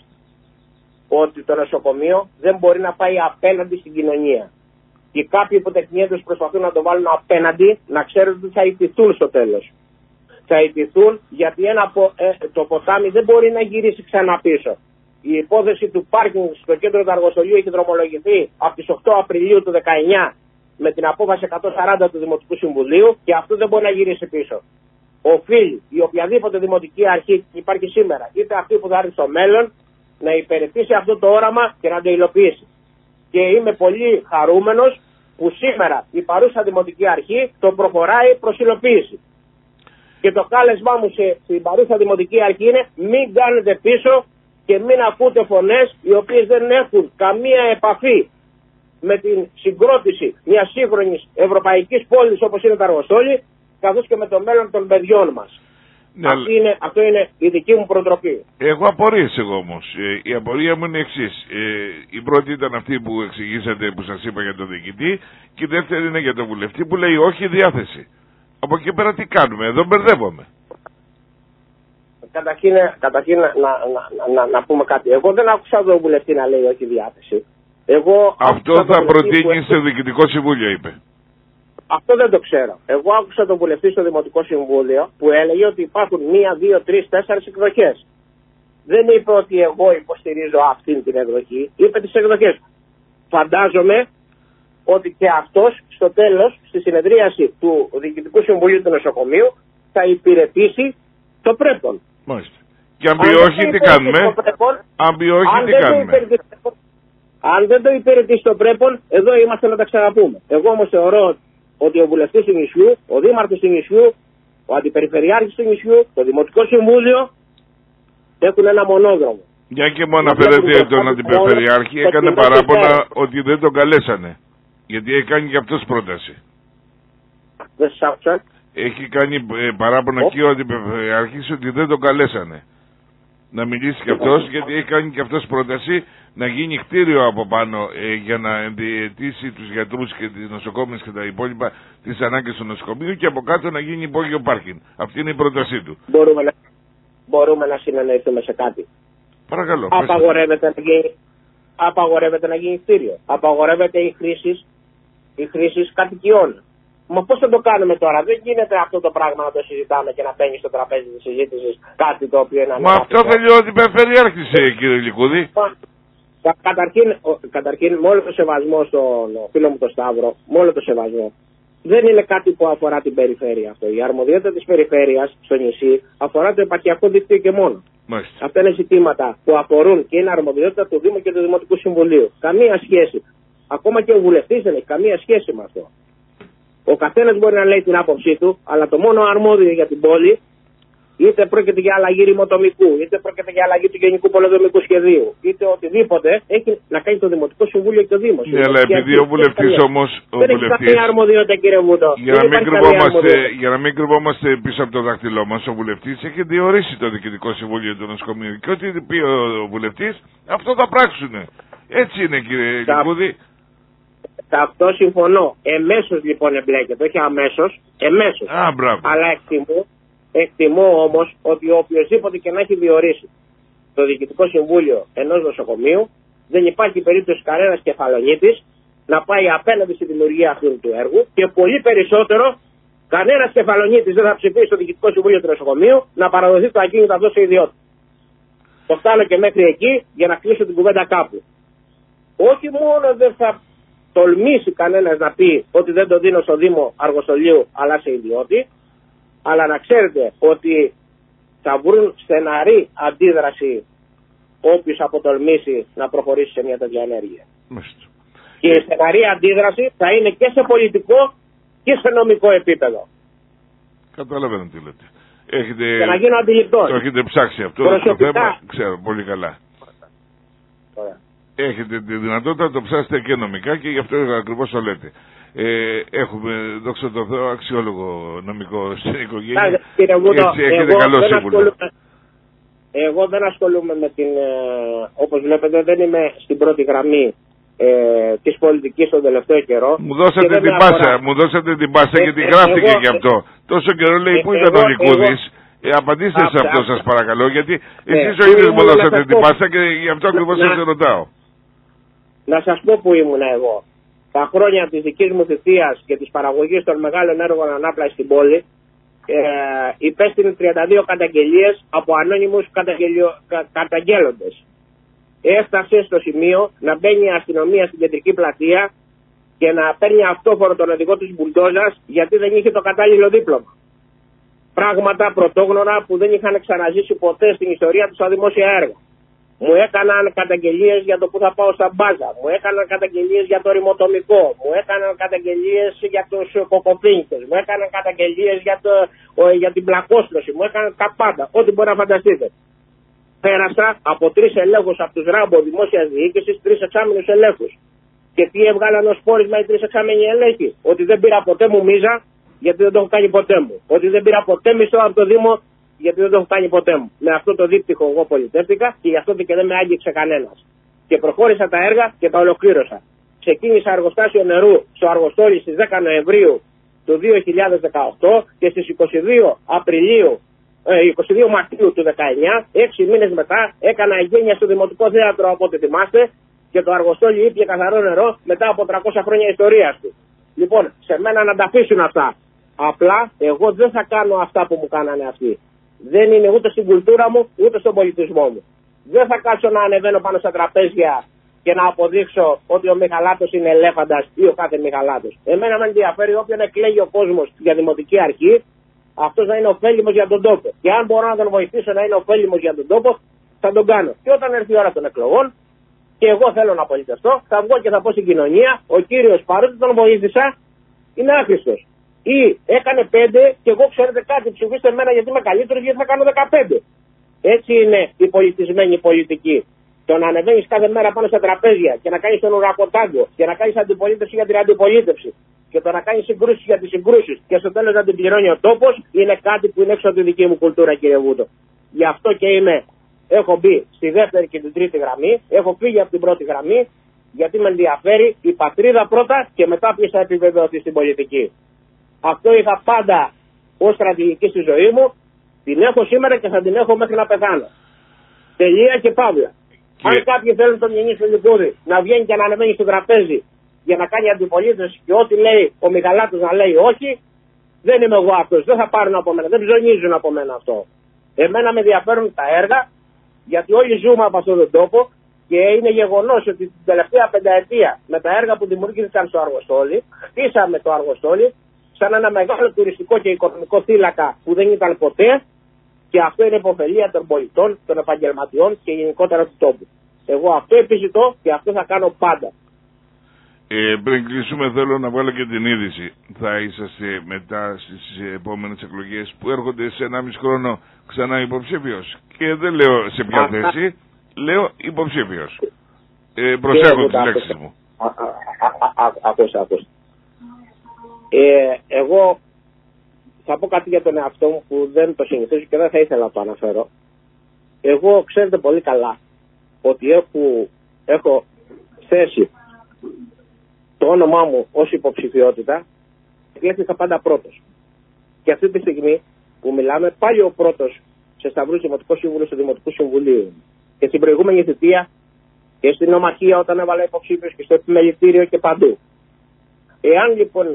Ότι το νοσοκομείο δεν μπορεί να πάει απέναντι στην κοινωνία. Και κάποιοι που τεχνίατες προσπαθούν να το βάλουν απέναντι, να ξέρουν ότι θα ιτηθούν στο τέλος. Θα ιτηθούν γιατί ένα, ε, το ποτάμι δεν μπορεί να γυρίσει ξανά πίσω. Η υπόθεση του πάρκινγκ στο κέντρο του Αργοστολίου έχει δρομολογηθεί από τις οκτώ Απριλίου του δεκαεννιά με την απόφαση εκατόν σαράντα του Δημοτικού Συμβουλίου και αυτό δεν μπορεί να γυρίσει πίσω. Οφείλει η οποιαδήποτε δημοτική αρχή υπάρχει σήμερα, είτε αυτή που θα έρθει στο μέλλον, να υπηρετήσει αυτό το όραμα και να το υλοποιήσει. Και είμαι πολύ χαρούμενος που σήμερα η παρούσα δημοτική αρχή το προχωράει προς υλοποίηση. Και το κάλεσμά μου σε, στην παρούσα δημοτική αρχή είναι μην κάνετε πίσω και μην ακούτε φωνές οι οποίες δεν έχουν καμία επαφή με την συγκρότηση μιας σύγχρονης ευρωπαϊκής πόλης όπως είναι το Αργοστόλι, καθώς και με το μέλλον των παιδιών μας. Ναι, Αυτή είναι, αυτό είναι η δική μου προτροπή. Έχω απορίες εγώ όμως. Ε, η απορία μου είναι εξής. Ε, η πρώτη ήταν αυτή που εξηγήσατε, που σας είπα για τον διοικητή, και η δεύτερη είναι για τον βουλευτή που λέει όχι διάθεση. Από εκεί πέρα τι κάνουμε? Εδώ μπερδεύομαι. Καταρχήν, καταρχήν να, να, να, να, να πούμε κάτι. Εγώ δεν άκουσα τον βουλευτή να λέει όχι διάθεση. Εγώ αυτό θα προτείνει στο Διοικητικό Συμβούλιο, είπε. Αυτό δεν το ξέρω. Εγώ άκουσα τον βουλευτή στο Δημοτικό Συμβούλιο που έλεγε ότι υπάρχουν μία, δύο, τρεις, τέσσερις εκδοχές. Δεν είπε ότι εγώ υποστηρίζω αυτήν την εκδοχή, είπε τις εκδοχές. Φαντάζομαι ότι και αυτός στο τέλος, στη συνεδρίαση του Διοικητικού Συμβουλίου του Νοσοκομείου, θα υπηρετήσει το πρέπον. Μάλιστα. Και αν πει όχι, τι κάνουμε? Αν πει όχι, τι κάνουμε? Αν δεν το υπηρετήσει το πρέπον, εδώ είμαστε να τα ξαναπούμε. Εγώ όμως θεωρώ ότι ο βουλευτής του νησιού, ο δήμαρχος του νησιού, ο αντιπεριφερειάρχης του νησιού, το Δημοτικό Συμβούλιο έχουν ένα μονόδρομο. Για και μόνο αναφέρεται τον αντιπεριφερειάρχη, έκανε παράπονα ότι δεν τον καλέσανε. Γιατί έχει κάνει και αυτός πρόταση. Δεν σας άκουσα. Έχει κάνει παράπονα oh. και ο αντιπεριφερειάρχης ότι δεν τον καλέσανε. να μιλήσει και αυτός, γιατί έχει κάνει και αυτός πρόταση να γίνει κτίριο από πάνω ε, για να εντιαιτήσει τους γιατρούς και τις νοσοκόμες και τα υπόλοιπα τις ανάγκες του νοσοκομείου και από κάτω να γίνει υπόγειο πάρκινγκ. Αυτή είναι η πρότασή του. Μπορούμε να, μπορούμε να συνεννοηθούμε σε κάτι. Παρακαλώ. Απαγορεύεται να, γίνει, απαγορεύεται να γίνει κτίριο. Απαγορεύεται η χρήση η χρήση κατοικιών. Μα πώς θα το κάνουμε τώρα? Δεν γίνεται αυτό το πράγμα να το συζητάμε και να μπαίνει στο τραπέζι της συζήτησης κάτι το οποίο είναι Μα αυτό θέλει ότι περιφερειάρχης, κύριε Λικούδη. Καταρχήν, καταρχήν, με όλο το σεβασμό στον φίλο μου τον Σταύρο, με όλο το σεβασμό, δεν είναι κάτι που αφορά την περιφέρεια αυτό. Η αρμοδιότητα της περιφέρειας στο νησί αφορά το επαρχιακό δίκτυο και μόνο. Μάλιστα. Αυτά είναι ζητήματα που αφορούν και είναι αρμοδιότητα του Δήμου και του Δημοτικού Συμβουλίου. Καμία σχέση. Ακόμα και ο βουλευτής δεν έχει καμία σχέση με αυτό. Ο καθένας μπορεί να λέει την άποψή του, αλλά το μόνο αρμόδιο για την πόλη, είτε πρόκειται για αλλαγή ρημοτομικού, είτε πρόκειται για αλλαγή του Γενικού Πολεοδομικού Σχεδίου, είτε οτιδήποτε, έχει να κάνει το Δημοτικό Συμβούλιο και το Δήμο. Ναι, αλλά επειδή ο βουλευτής όμως. Δεν έχει καμία αρμοδιότητα, κύριε Βούτο. Για να, μην κρυβόμαστε, για να μην κρυβόμαστε πίσω από το δάχτυλό μας, ο βουλευτής έχει διορίσει το Διοικητικό Συμβούλιο του Νοσοκομείου. Και ό,τι πει ο βουλευτής, αυτό θα πράξουν. Έτσι είναι, κύριε Λικούδη. Σε αυτό συμφωνώ. Εμέσως λοιπόν εμπλέκεται, όχι αμέσως. Εμέσως. Α, αλλά εκτιμώ, εκτιμώ όμως ότι οποιοδήποτε και να έχει διορίσει το Διοικητικό Συμβούλιο ενός νοσοκομείου, δεν υπάρχει περίπτωση κανένας κεφαλονίτης να πάει απέναντι στη δημιουργία αυτού του έργου και πολύ περισσότερο κανένας κεφαλονίτης δεν θα ψηφίσει στο Διοικητικό Συμβούλιο του νοσοκομείου να παραδοθεί το ακίνητο αυτό σε ιδιότητα. Το φτάνω και μέχρι εκεί για να κλείσω την κουβέντα κάπου. Όχι μόνο δεν θα τολμήσει κανένας να πει ότι δεν το δίνω στο Δήμο Αργοστολίου αλλά σε ιδιώτη, αλλά να ξέρετε ότι θα βρουν στεναρή αντίδραση όποιος αποτολμήσει να προχωρήσει σε μια τέτοια ενέργεια. Μάλιστα. Και η στεναρή αντίδραση θα είναι και σε πολιτικό και σε νομικό επίπεδο. Καταλαβαίνω τι λέτε. Έχετε, για να γίνω αντιληπτός. Το έχετε ψάξει αυτό προσωπικά, το θέμα, ξέρω πολύ καλά. Ωραία. Έχετε τη δυνατότητα να το ψάσετε και νομικά και γι' αυτό ακριβώς το λέτε. Ε, έχουμε, δόξα τω Θεώ, αξιόλογο νομικό στην οικογένεια. Κύριε Βούτο, έτσι έχετε καλό σύμβουλο. Εγώ δεν ασχολούμαι με την, ε, όπως βλέπετε δεν είμαι στην πρώτη γραμμή ε, της πολιτικής τον τελευταίο καιρό. Μου δώσατε την πάσα, μου δώσατε την πάσα ε, γιατί ε, γράφτηκε εγώ, γι' αυτό. Ε, Τόσο καιρό λέει ε, πού ήταν ο Λικούδης. Ε, απαντήστε σε αυτό σας παρακαλώ, γιατί ε, εσείς ο ίδιος μου δώσατε την πάσα και γι' αυτό ακριβώς σας ρωτάω. Να σας πω που ήμουν εγώ. Τα χρόνια της δικής μου θητείας και της παραγωγής των μεγάλων έργων ανάπλασης στην πόλη, ε, υπέστειλε τριάντα δύο καταγγελίες από ανώνυμους καταγγελιο, κα, καταγγέλλοντες. Έφτασε στο σημείο να μπαίνει η αστυνομία στην κεντρική πλατεία και να παίρνει αυτόφορο τον οδηγό της μπουλντόζας γιατί δεν είχε το κατάλληλο δίπλωμα. Πράγματα πρωτόγνωρα που δεν είχαν ξαναζήσει ποτέ στην ιστορία του στα δημόσια έργα. Μου έκαναν καταγγελίες για το που θα πάω στα μπάζα, μου έκαναν καταγγελίες για το ρημοτομικό, μου έκαναν καταγγελίες για τους κοκοπίνκες, μου έκαναν καταγγελίες για, το, ο, για την πλακόστρωση, μου έκαναν τα πάντα, ό,τι μπορεί να φανταστείτε. Πέρασα από τρεις ελέγχους από τους Ράμπο δημόσιας διοίκησης, τρεις εξάμηνους ελέγχους. Και τι έβγαλαν ως πόρισμα οι τρεις εξάμηνοι ελέγχοι? Ότι δεν πήρα ποτέ μου μίζα, γιατί δεν το έχω κάνει ποτέ μου. Ότι δεν πήρα ποτέ μισθό από το Δήμο, γιατί δεν το έχω κάνει ποτέ μου. Με αυτό το δίπτυχο εγώ πολιτεύτηκα και γι' αυτό και δεν με άγγιξε κανένας. Και προχώρησα τα έργα και τα ολοκλήρωσα. Ξεκίνησα εργοστάσιο νερού στο Αργοστόλι στις δέκα Νοεμβρίου του δύο χιλιάδες δεκαοκτώ και στις είκοσι δύο Απριλίου, ε, είκοσι δύο Μαρτίου του δεκαεννιά, έξι μήνες μετά, έκανα εγγένεια στο Δημοτικό Θέατρο από ό,τι θυμάστε και το Αργοστόλι ήπιε καθαρό νερό μετά από τριακόσια χρόνια ιστορίας του. Λοιπόν, σε μένα να τα αφήσουν αυτά. Απλά εγώ δεν θα κάνω αυτά που μου κάνανε αυτοί. Δεν είναι ούτε στην κουλτούρα μου, ούτε στον πολιτισμό μου. Δεν θα κάτσω να ανεβαίνω πάνω στα τραπέζια και να αποδείξω ότι ο Μιχαλάτος είναι ελέφαντας ή ο κάθε Μιχαλάτος. Εμένα με ενδιαφέρει όποιον εκλέγει ο κόσμος για δημοτική αρχή, αυτός να είναι ωφέλιμος για τον τόπο. Και αν μπορώ να τον βοηθήσω να είναι ωφέλιμος για τον τόπο, θα τον κάνω. Και όταν έρθει η ώρα των εκλογών, και εγώ θέλω να πολιτευτώ, θα βγω και θα πω στην κοινωνία, ο κύριος παρότι τον βοήθησα, είναι άχρηστος. Ή έκανε πέντε και εγώ ξέρετε κάτι, ψηφίστε εμένα γιατί είμαι καλύτερος γιατί θα κάνω δεκαπέντε. Έτσι είναι η πολιτισμένη πολιτική. Το να ανεβαίνεις κάθε μέρα πάνω στα τραπέζια και να κάνεις τον ουρακοτάγκο και να κάνεις αντιπολίτευση για την αντιπολίτευση και το να κάνεις συγκρούσεις για τις συγκρούσεις και στο τέλος να την πληρώνει ο τόπος είναι κάτι που είναι έξω από τη δική μου κουλτούρα, κύριε Βούτο. Γι' αυτό και είμαι έχω μπει στη δεύτερη και την τρίτη γραμμή, έχω φύγει από την πρώτη γραμμή, γιατί με ενδιαφέρει η πατρίδα πρώτα και μετά ποιος θα επιβεβαιωθεί στην πολιτική. Αυτό είχα πάντα ως στρατηγική στη ζωή μου, την έχω σήμερα και θα την έχω μέχρι να πεθάνω. Τελεία και παύλα. Και... αν κάποιοι θέλουν τον Διονύση Φιλιππούδη να βγαίνει και να ανεβαίνει στο τραπέζι για να κάνει αντιπολίτευση και ό,τι λέει ο Μιχαλάτος να λέει όχι, δεν είμαι εγώ αυτός. Δεν θα πάρουν από μένα, δεν ψωνίζουν από μένα αυτό. Εμένα με ενδιαφέρουν τα έργα, γιατί όλοι ζούμε από αυτόν τον τόπο και είναι γεγονός ότι την τελευταία πενταετία με τα έργα που δημιουργήθηκαν στο Αργοστόλι, χτίσαμε το Αργοστόλι σαν ένα μεγάλο τουριστικό και οικονομικό θύλακα που δεν ήταν ποτέ, και αυτό είναι υποφελία των πολιτών, των επαγγελματιών και γενικότερα του τόπου. Εγώ αυτό επιζητώ και αυτό θα κάνω πάντα. Ε, πριν κλείσουμε, θέλω να βάλω και την είδηση. Θα είσαστε μετά στις επόμενες εκλογές που έρχονται σε ένα μισό χρόνο ξανά υποψήφιος. Και δεν λέω σε ποια θέση, λέω υποψήφιος. Ε, προσέχω τις λέξεις μου. Ακούστε, ακούστε. Εγώ θα πω κάτι για τον εαυτό μου που δεν το συνηθίζω και δεν θα ήθελα να το αναφέρω. Εγώ ξέρετε πολύ καλά ότι έχω, έχω θέσει το όνομά μου ως υποψηφιότητα, εκλέχθηκα πάντα πρώτος. Και αυτή τη στιγμή που μιλάμε, πάλι ο πρώτος σε Σταυρούς Δημοτικό Σύμβουλο του Δημοτικού Συμβουλίου. Και στην προηγούμενη θητεία και στην Ομαρχία όταν έβαλα υποψήφιος και στο επιμελητήριο και παντού. Εάν λοιπόν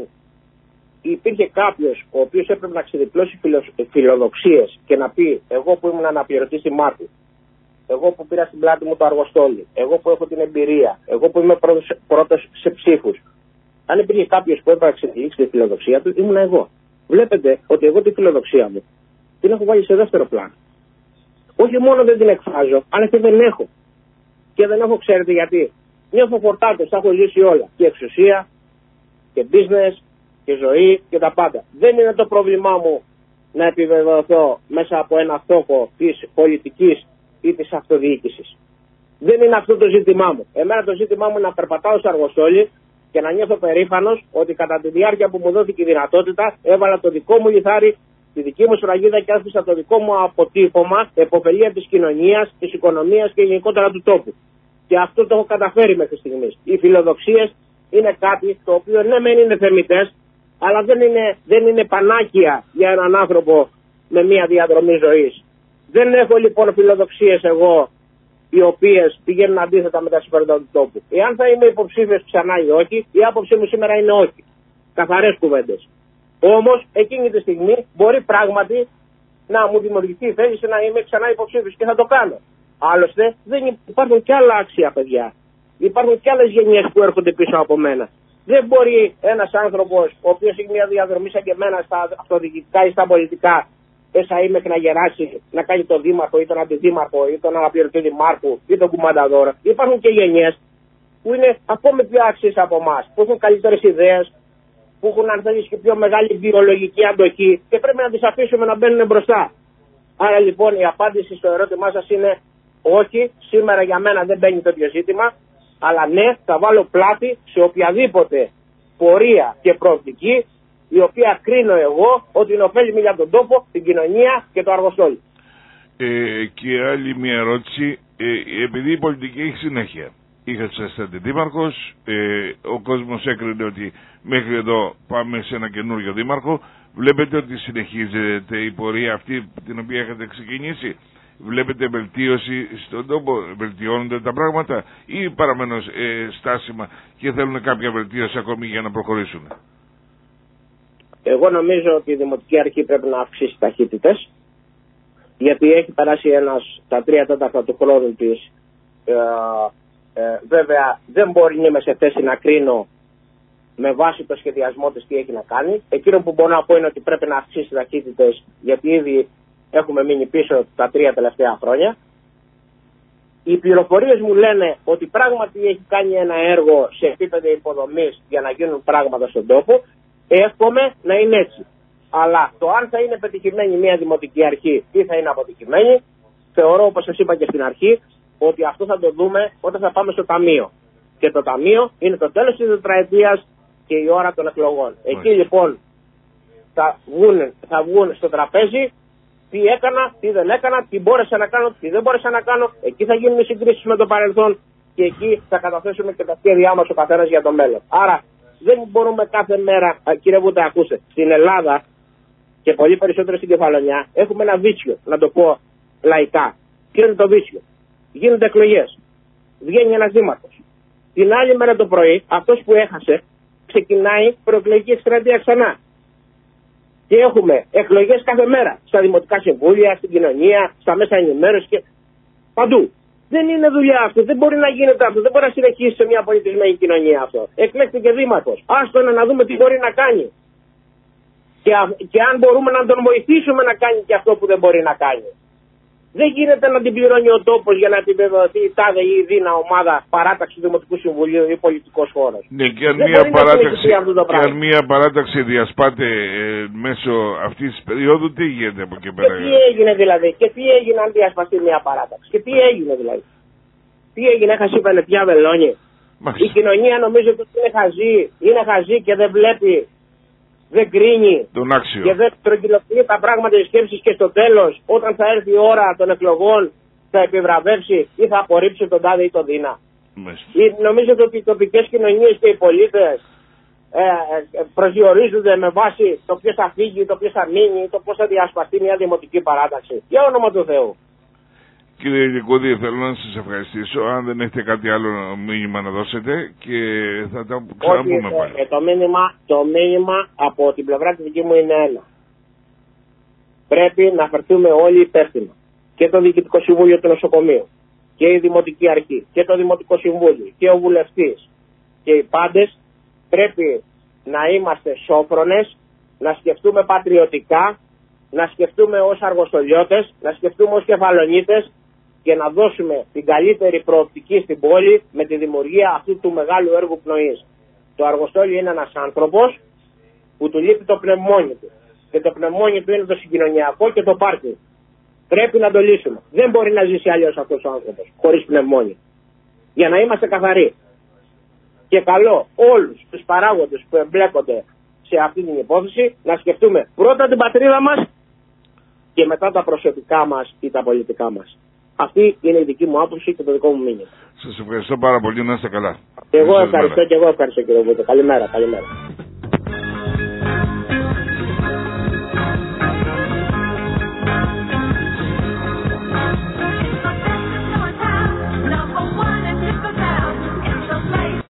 υπήρχε κάποιος ο οποίος έπρεπε να ξεδιπλώσει φιλοδοξίες και να πει εγώ που ήμουν αναπληρωτής στη Μάρτη, εγώ που πήρα στην πλάτη μου το Αργοστόλι, εγώ που έχω την εμπειρία, εγώ που είμαι πρώτος, πρώτος σε ψήφους. Αν υπήρχε κάποιος που έπρεπε να ξεδιλήξει τη φιλοδοξία του, ήμουν εγώ. Βλέπετε ότι εγώ τη φιλοδοξία μου την έχω βάλει σε δεύτερο πλάνο. Όχι μόνο δεν την εκφράζω, αλλά και δεν έχω. Και δεν έχω, ξέρετε γιατί. Νιώθω φορτάτος, τα έχω ζήσει όλα. Και εξουσία, και business, και ζωή και τα πάντα. Δεν είναι το πρόβλημά μου να επιβεβαιωθώ μέσα από ένα στόχο της πολιτικής ή της αυτοδιοίκησης. Δεν είναι αυτό το ζήτημά μου. Εμένα το ζήτημά μου είναι να περπατάω στο Αργοστόλι και να νιώθω περήφανος ότι κατά τη διάρκεια που μου δόθηκε η δυνατότητα έβαλα το δικό μου λιθάρι, τη δική μου σφραγίδα και άφησα το δικό μου αποτύπωμα επωφελία της κοινωνίας, της οικονομίας και γενικότερα του τόπου. Και αυτό το έχω καταφέρει μέχρι στιγμής. Οι φιλοδοξίες είναι κάτι το οποίο ναι μεν είναι θεμιτές, αλλά δεν είναι, δεν είναι πανάκια για έναν άνθρωπο με μια διαδρομή ζωής. Δεν έχω λοιπόν φιλοδοξίες εγώ οι οποίες πηγαίνουν αντίθετα με τα συμφέροντα του τόπου. Εάν θα είμαι υποψήφιος ξανά ή όχι, η άποψή μου σήμερα είναι όχι. Καθαρές κουβέντες. Όμως εκείνη τη στιγμή μπορεί πράγματι να μου δημιουργηθεί η θέληση να είμαι ξανά υποψήφιος και θα το κάνω. Άλλωστε δεν υπάρχουν και άλλα άξια, παιδιά. Υπάρχουν και άλλες γενιές που έρχονται πίσω από μένα. Δεν μπορεί ένας άνθρωπος ο οποίος έχει μια διαδρομή σαν και εμένα στα αυτοδιοικητικά ή στα πολιτικά, έσα ή μέχρι να γεράσει, να κάνει τον δήμαρχο ή τον αντιδήμαρχο ή τον αναπληρωτή δημάρχου ή τον κουμανταδόρο. Υπάρχουν και γενιές που είναι ακόμη πιο άξιες από εμάς, που έχουν καλύτερες ιδέες, που έχουν αν θέλεις και πιο μεγάλη βιολογική αντοχή και πρέπει να τις αφήσουμε να μπαίνουν μπροστά. Άρα λοιπόν η απάντηση στο ερώτημά σας είναι όχι, σήμερα για μένα δεν μπαίνει τέτοιο ζήτημα, αλλά ναι, θα βάλω πλάτη σε οποιαδήποτε πορεία και προοπτική η οποία κρίνω εγώ ότι είναι ωφέλιμη για τον τόπο, την κοινωνία και το Αργοστόλι. Ε, και άλλη μια ερώτηση, ε, επειδή η πολιτική έχει συνέχεια. Είχατε σαν αντιδήμαρχος, ε, ο κόσμος έκρινε ότι μέχρι εδώ πάμε σε ένα καινούριο δήμαρχο. Βλέπετε ότι συνεχίζεται η πορεία αυτή την οποία έχετε ξεκινήσει. Βλέπετε βελτίωση στον τόπο, βελτιώνονται τα πράγματα ή παραμένουν ε, στάσιμα και θέλουν κάποια βελτίωση ακόμη για να προχωρήσουν? Εγώ νομίζω ότι η Δημοτική Αρχή πρέπει να αυξήσει ταχύτητες, γιατί έχει περάσει ένας τα τρία τέταρτα του χρόνου της. Ε, ε, βέβαια δεν μπορεί να είμαι σε θέση να κρίνω με βάση το σχεδιασμό της τι έχει να κάνει. Εκείνο που μπορώ να πω είναι ότι πρέπει να αυξήσει ταχύτητες, γιατί ήδη έχουμε μείνει πίσω τα τρία τελευταία χρόνια. Οι πληροφορίες μου λένε ότι πράγματι έχει κάνει ένα έργο σε επίπεδο υποδομής για να γίνουν πράγματα στον τόπο. Εύχομαι να είναι έτσι. Αλλά το αν θα είναι πετυχημένη μια δημοτική αρχή ή θα είναι αποτυχημένη, θεωρώ, όπως σας είπα και στην αρχή, ότι αυτό θα το δούμε όταν θα πάμε στο ταμείο. Και το ταμείο είναι το τέλος της τετραετίας και η ώρα των εκλογών. Εκεί λοιπόν θα βγουν, θα βγουν στο τραπέζι τι έκανα, τι δεν έκανα, τι μπόρεσα να κάνω, τι δεν μπόρεσα να κάνω. Εκεί θα γίνουν οι συγκρίσεις με το παρελθόν και εκεί θα καταθέσουμε και τα σχέδιά μας ο καθένας για το μέλλον. Άρα δεν μπορούμε κάθε μέρα, κύριε Βούτα, ακούστε, στην Ελλάδα και πολύ περισσότερο στην Κεφαλονιά έχουμε ένα βίτσιο, να το πω λαϊκά. Ποιο είναι το βίτσιο? Γίνονται εκλογές. Βγαίνει ένας δήμαρχος. Την άλλη μέρα το πρωί, αυτός που έχασε, ξεκινάει προεκλογική εκστρατεία ξανά. Και έχουμε εκλογές κάθε μέρα. Στα δημοτικά συμβούλια, στην κοινωνία, στα μέσα ενημέρωση και παντού. Δεν είναι δουλειά αυτό. Δεν μπορεί να γίνεται αυτό. Δεν μπορεί να συνεχίσει σε μια πολιτισμένη κοινωνία αυτό. Εκλέχθηκε δήμαρχος. Άστο να δούμε τι μπορεί να κάνει. Και, α, και αν μπορούμε να τον βοηθήσουμε να κάνει και αυτό που δεν μπορεί να κάνει. Δεν γίνεται να την πληρώνει ο τόπος για να επιβεβαιωθεί η τάδε ή η δίνα ομάδα παράταξη του Δημοτικού Συμβουλίου ή πολιτικός χώρος. Ναι, και αν, μια παράταξη, και αν μια παράταξη διασπάται ε, μέσω αυτής της περίοδου, τι γίνεται από εκεί πέρα? Και τι έγινε δηλαδή, και τι έγινε αν διασπαστεί μια παράταξη, και τι έγινε δηλαδή. Τι έγινε, έχασε η Πενετιά Βελόνη. Η κοινωνία νομίζω ότι είναι χαζή, είναι χαζή και δεν βλέπει. Δεν κρίνει και δεν τρογγυλοποιεί τα πράγματα της σκέψης και στο τέλος, όταν θα έρθει η ώρα των εκλογών, θα επιβραβεύσει ή θα απορρίψει τον τάδε ή τον δίνα. Νομίζω ότι οι τοπικές κοινωνίες και οι πολίτες ε, ε, προσδιορίζονται με βάση το ποιος θα φύγει, το ποιος θα μείνει, το πώς θα διασπαστεί μια δημοτική παράταξη. Για όνομα του Θεού. Κύριε Λυκούδη, θέλω να σας ευχαριστήσω. Αν δεν έχετε κάτι άλλο μήνυμα να δώσετε και θα τα ξαναπούμε πάλι. Ε, το, μήνυμα, το μήνυμα από την πλευρά τη δική μου είναι ένα. Πρέπει να φερθούμε όλοι υπεύθυνα. Και το Διοικητικό Συμβούλιο του Νοσοκομείου και η Δημοτική Αρχή και το Δημοτικό Συμβούλιο και ο Βουλευτής και οι πάντες πρέπει να είμαστε σόφρονες, να σκεφτούμε πατριωτικά, να σκεφτούμε ως αργοστολιώτες, να σκεφτούμε ως κεφαλονίτες και να δώσουμε την καλύτερη προοπτική στην πόλη με τη δημιουργία αυτού του μεγάλου έργου πνοής. Το Αργοστόλι είναι ένας άνθρωπος που του λείπει το πνευμόνι του. Και το πνευμόνι του είναι το συγκοινωνιακό και το πάρκινγκ. Πρέπει να το λύσουμε. Δεν μπορεί να ζήσει αλλιώς αυτός ο άνθρωπος, χωρίς πνευμόνι. Για να είμαστε καθαροί. Και καλό όλους τους παράγοντες που εμπλέκονται σε αυτή την υπόθεση να σκεφτούμε πρώτα την πατρίδα μας και μετά τα προσωπικά μας ή τα πολιτικά μας. Αυτή είναι η δική μου άποψη και το δικό μου μήνυμα. Σας ευχαριστώ πάρα πολύ, να είστε καλά. Και εγώ ευχαριστώ και εγώ ευχαριστώ κύριε Βούτο. Καλημέρα, καλημέρα.